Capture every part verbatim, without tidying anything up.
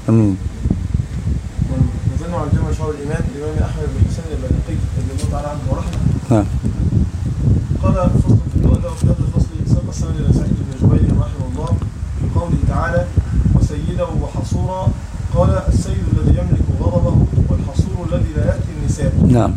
امين. نزلنا على الجامع شعور الايمان الامام احمد بن حسين البلقي رضي الله تعالى عنه ورحمه. نعم. قال فصل في الوضع وفي هذا الفصل سبق السند الى سعيد بن جبير رحمه الله في قوله تعالى وسيده وحصورا. قال السيد الذي يملك غضبه والحصور الذي لا ياتي النساء. نعم.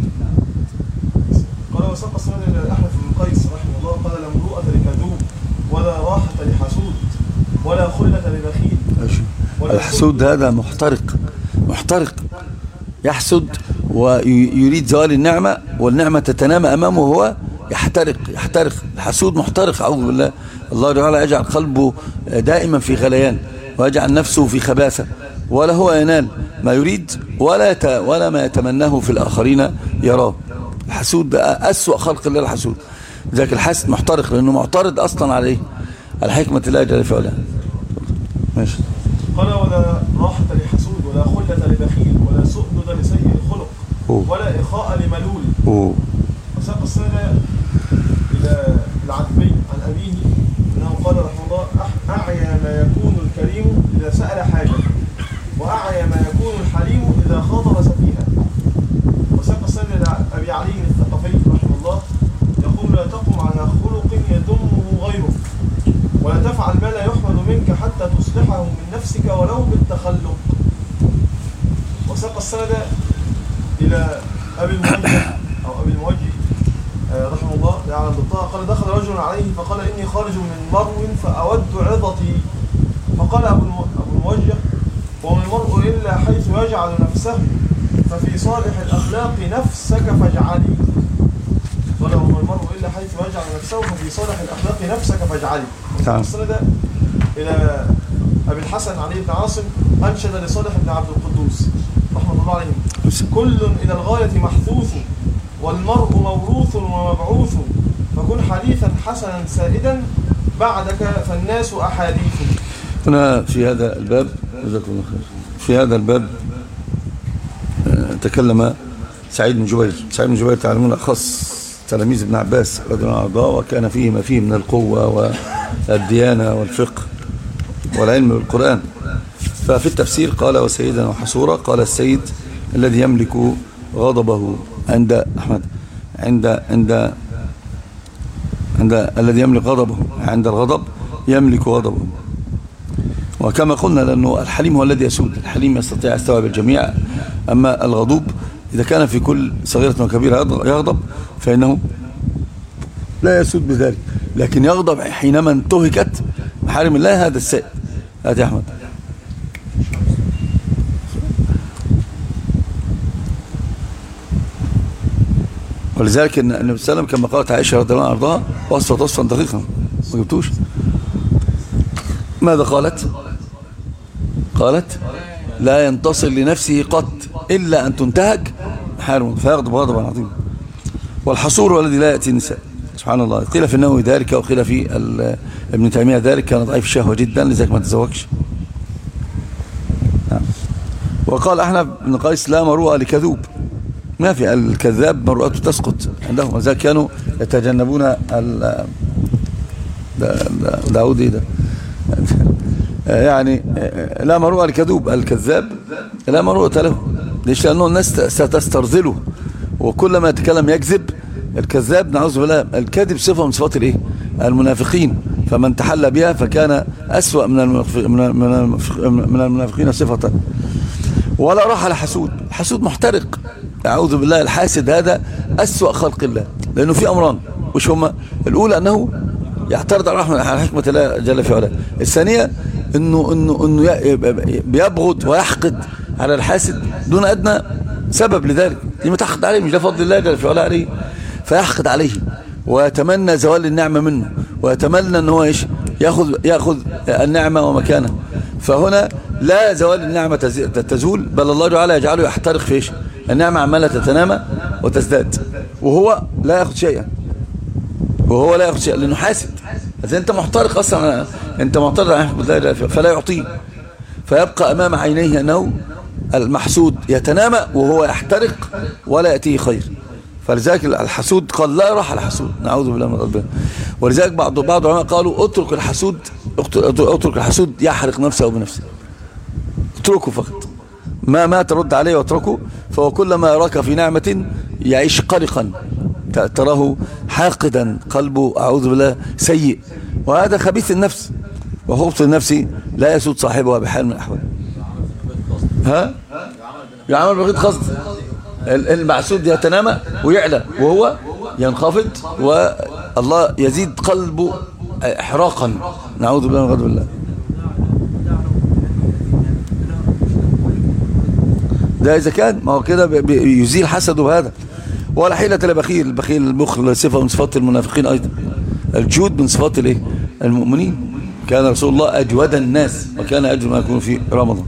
قال وسبق السند الى احمد بن قيس رحمه الله قال لا امرؤة لكذوب ولا راحة لحسود ولا خلة لبخيل. الحسود هذا محترق محترق يحسد ويريد زوال النعمة والنعمة تتنامى أمامه وهو يحترق يحترق. الحسود محترق أعوذ بالله. الله تعالى يجعل قلبه دائما في غليان ويجعل نفسه في خباثة ولا هو ينال ما يريد ولا ت... ولا ما يتمناه في الآخرين يراه. الحسود ده أسوأ خلق الله الحسود. ذاك الحسد محترق لأنه معترض أصلا عليه على حكمة الله جل في علاه. ماشي. قال ولا راحة لحسود ولا خلة لبخيل ولا سؤدد لسيء الخلق ولا إخاء لملول. أوه. وساق السنة إلى العتبي عن أبيه أنه قال رحمه الله أعيا ما يكون الكريم إذا سأل حاجة وأعيا ما يكون الحليم إذا خاطب سفيها. وساق السنة إلى أبي علي الثقفي رحمه الله يقول لا تقم على خلق يذمه غيره ولا تفعل ما لا يحمد منك حتى تصلحه من نفسك ولو بالتخلق. وساق السند إلى أبي الموجه أو أبي الموجه رحمه الله يعلم بالطاعة قال دخل رجل عليه فقال إني خارج من مرو فأود عظتي. فقال أبو الموجه وما المرء إلا حيث يجعل نفسه ففي صالح الأخلاق نفسك فاجعلي. قال وما المرء إلا حيث يجعل نفسه ففي صالح الأخلاق نفسك فاجعلي. السند إلى أبي الحسن علي بن عاصم أنشد لصالح بن عبد القدوس رحمه الله عليه كل إلى الغاية محثوث والمرء موروث ومبعوث فكن حديثا حسنا سائدا بعدك فالناس أحاديث. هنا في هذا الباب في هذا الباب تكلم سعيد بن جبير. سعيد بن جبير تعلمون أخص تلاميذ ابن عباس رضي الله عنه وكان فيه ما فيه من القوة والديانة والفقه والعلم بالقرآن. ففي التفسير قال وسيدا وحصورا. قال السيد الذي يملك غضبه عند أحمد عند عند عند الذي يملك غضبه عند الغضب يملك غضبه. وكما قلنا لأنه الحليم هو الذي يسود. الحليم يستطيع يستوعب الجميع. أما الغضوب إذا كان في كل صغيرة وكبيرة يغضب فإنه لا يسود بذلك لكن يغضب حينما انتهكت محارم الله. هذا السائد. هذا يا أحمد. ولذلك النبي صلى الله عليه وسلم كما قالت عائشة رضي الله عنها وصفت وصفا دقيقا ما جبتوش. ماذا قالت؟ قالت لا ينتصر لنفسه قط إلا أن تنتهك محارم فيغضب غضبا عظيما. والحصور هو الذي لا يأتي النساء. سبحان الله. قيل في النووي ذلك وقيل في ابن تيمية ذلك كان ضعيف الشهوة جدا لذلك ما تزوجش. نعم. وقال أحمد بن قيس لا مروءة لكذوب. ما في الكذاب مروءته تسقط عندهم وذلك كانوا يتجنبون داود ده يعني لا مروءة لكذوب. الكذاب لا مروءة له. ليش؟ لأنه الناس ستسترذله وكلما يتكلم يكذب. الكذاب نعوذ بالله الكذب صفة من صفات الايه المنافقين فمن تحلى بها فكان أسوأ من من المنافقين صفة. ولا راح لحسود. الحسود محترق أعوذ بالله. الحاسد هذا أسوأ خلق الله لأنه في أمران وش هما؟ الأولى أنه يعترض على حكمة الله جل في علاه. الثانية إنه إنه إنه بيبغض ويحقد على الحاسد دون أدنى سبب لذلك. لما تحقد عليه مش ده فضل الله جل في علاه عليه فيحقد عليه ويتمنى زوال النعمة منه ويتمنى أنه إيش يأخذ يأخذ النعمة ومكانه. فهنا لا زوال النعمة تزول بل الله تعالى يجعله يحترق في إيش النعمة عمالة تتنامى وتزداد وهو لا يأخذ شيئا وهو لا يأخذ شيئا لأنه حاسد. إذا أنت محترق أصلا أنت معترض عن حكمة الله فلا يعطيه فيبقى أمام عينيه أنه المحسود يتنامى وهو يحترق ولا يأتيه خير. فلذلك الحسود قال لا راح الحسود نعوذ بالله من ربنا. ولذلك بعض بعض العلماء قالوا اترك الحسود اترك الحسود يحرق نفسه بنفسه. اتركه فقط، ما ما ترد عليه واتركه، فهو كلما يراك في نعمة يعيش قلقا، تراه حاقدا، قلبه أعوذ بالله سيء، وهذا خبيث النفس، وخبث النفس لا يسود صاحبها بحال من الأحوال. ها؟ يعمل بغير قصد، المعسود يتنامى ويعلى وهو ينخفض، والله يزيد قلبه احراقا، نعوذ بالله من غضب الله. ده إذا كان ما هو كده يزيل حسده بهذا. ولا حيلة لبخيل، البخيل البخل صفة من صفات المنافقين أيضا، الجود من صفات الايه المؤمنين. كان رسول الله أجود الناس وكان أجود ما يكون في رمضان.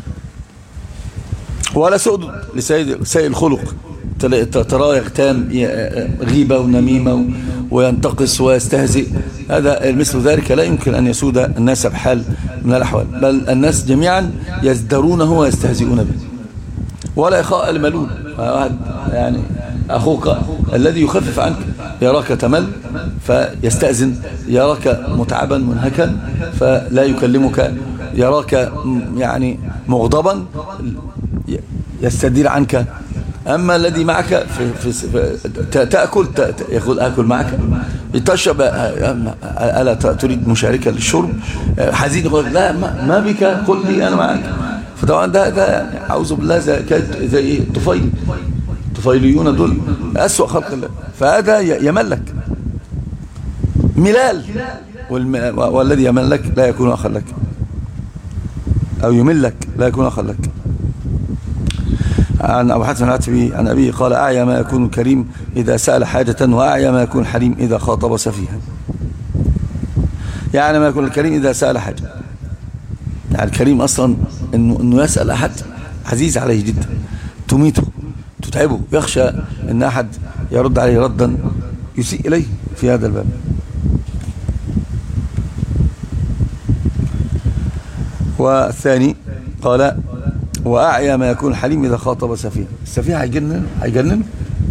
ولا سؤدد لسيد سيء الخلق، تراه يغتام غيبة ونميمة وينتقص ويستهزئ، هذا مثل ذلك لا يمكن أن يسود الناس بحال من الأحوال، بل الناس جميعا يزدرونه ويستهزئون به. ولا يخاء الملول، يعني أخوك الذي يخفف عنك يراك تمل فيستأذن، يراك متعبا منهكا فلا يكلمك، يراك يعني مغضبا يستدير عنك. أما الذي معك في في تأكل يقول آكل معك، تشرب ألا تريد مشاركة للشرب، حزين يقول لا ما بك قل لي أنا معك. فطبعا ده ده يعني أعوذ بالله زي زي طفيل، طفيليون دول أسوأ خلق الله، فهذا يملك ملال، والذي يملك لا يكون أخا لك، أو يملك لا يكون أخا لك. عن أبو حاتم العتبي عن أبيه قال أعيا ما يكون الكريم إذا سأل حاجة، وأعيا ما يكون الحليم إذا خاطب سفيها. يعني ما يكون الكريم إذا سأل حاجة، يعني الكريم أصلا إنه, إنه يسأل أحد عزيز عليه جدا، تميته تتعبه، يخشى أن أحد يرد عليه ردا يسيء إليه في هذا الباب. والثاني قال وأعيا ما يكون حليم إذا خاطب سفيه. السفيه هيجنن هيجنن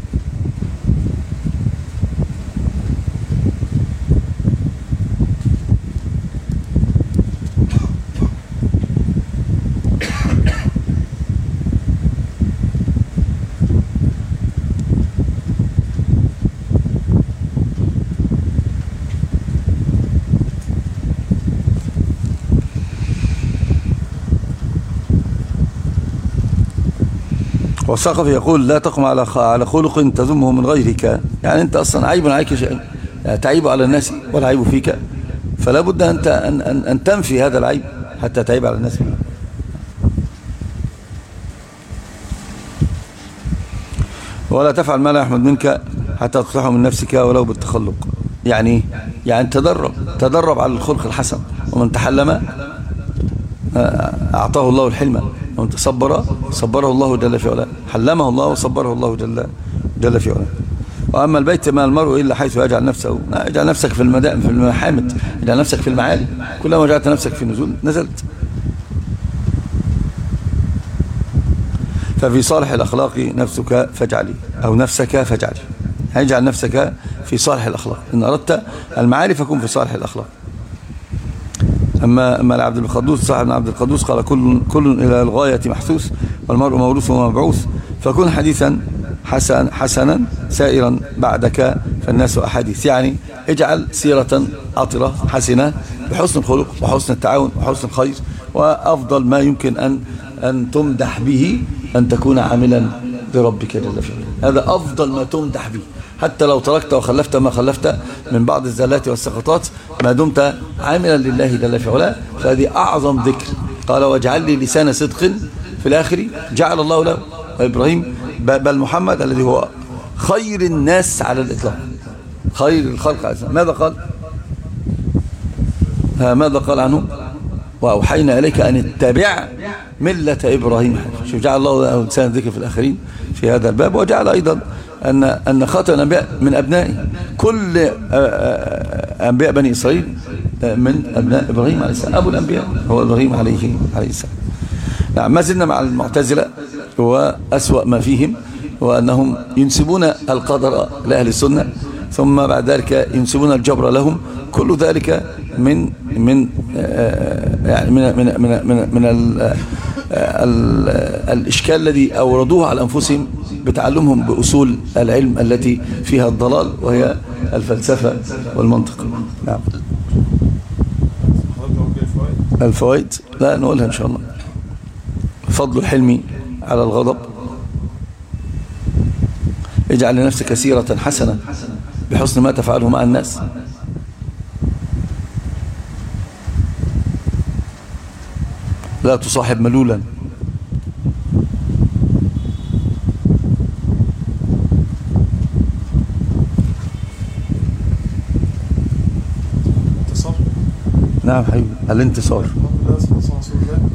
والثقفي يقول لا تقم على على خلق تذمه من غيرك، يعني أنت أصلا عيب عليك شيء، تعيب على الناس ولا عيب فيك، فلا بد أنت أن, أن, أن تنفي هذا العيب حتى تعيب على الناس فيه. ولا تفعل ما لا يحمد منك حتى تصلحه من نفسك ولو بالتخلق، يعني يعني تدرب تدرب على الخلق الحسن، ومن تحلم أعطاه الله الحلم، ومن تصبر صبره الله جل في علاه، حلمه الله وصبره الله جل جل في علاه. وأما البيت ما المرء إلا حيث يجعل نفسه، اجعل نفسك في المدائن في المحامد، اجعل نفسك في المعالي، كلما جعلت نفسك في النزول نزلت. ففي صالح الأخلاق نفسك فاجعلي، أو نفسك فاجعلي، اجعل نفسك في صالح الأخلاق، إن أردت المعالي فكن في صالح الأخلاق. أما أما عبد القدوس صاحب عبد القدوس قال كل كل إلى الغاية محسوس، والمرء موروث ومبعوث، فكن حديثا حسن حسنا سائرا بعدك فالناس أحاديث، يعني اجعل سيرة عطرة حسنة بحسن الخلق وحسن التعاون وحسن الخير، وأفضل ما يمكن أن أن تمدح به أن تكون عاملا لربك جل وعلا، هذا أفضل ما تمدح به، حتى لو تركت وخلفت ما خلفت من بعض الزلات والسقطات، ما دمت عاملا لله جل وعلا، فهذه أعظم ذكر. قال واجعل لي لسان صدق في الآخر جعل الله له. وإبراهيم بل محمد الذي هو خير الناس على الإطلاق، خير الخلق على الإطلاق، ماذا قال؟ ماذا قال عنه؟ وأوحينا إليك أن اتبع ملة إبراهيم. شوف جعل الله له لسان ذكر في الآخرين في هذا الباب، وجعل أيضا أن أن خاتم الأنبياء من أبنائه، كل أنبياء بني إسرائيل من أبناء إبراهيم عليه السلام، أبو الأنبياء هو إبراهيم عليه عليه السلام. نعم، ما زلنا مع المعتزلة، وأسوأ ما فيهم وأنهم ينسبون القدر لأهل السنة، ثم بعد ذلك ينسبون الجبر لهم، كل ذلك من من يعني من من من من, من ال ال الإشكال الذي أوردوه على أنفسهم بتعلمهم بأصول العلم التي فيها الضلال، وهي الفلسفة والمنطق. نعم. الفوائد لا نقولها إن شاء الله. فضل الحلم على الغضب. اجعل لنفسك سيرة حسنة بحسن ما تفعله مع الناس. لا تصاحب ملولا. انتصار. نعم حبيبي، الانتصار. الحمد لله.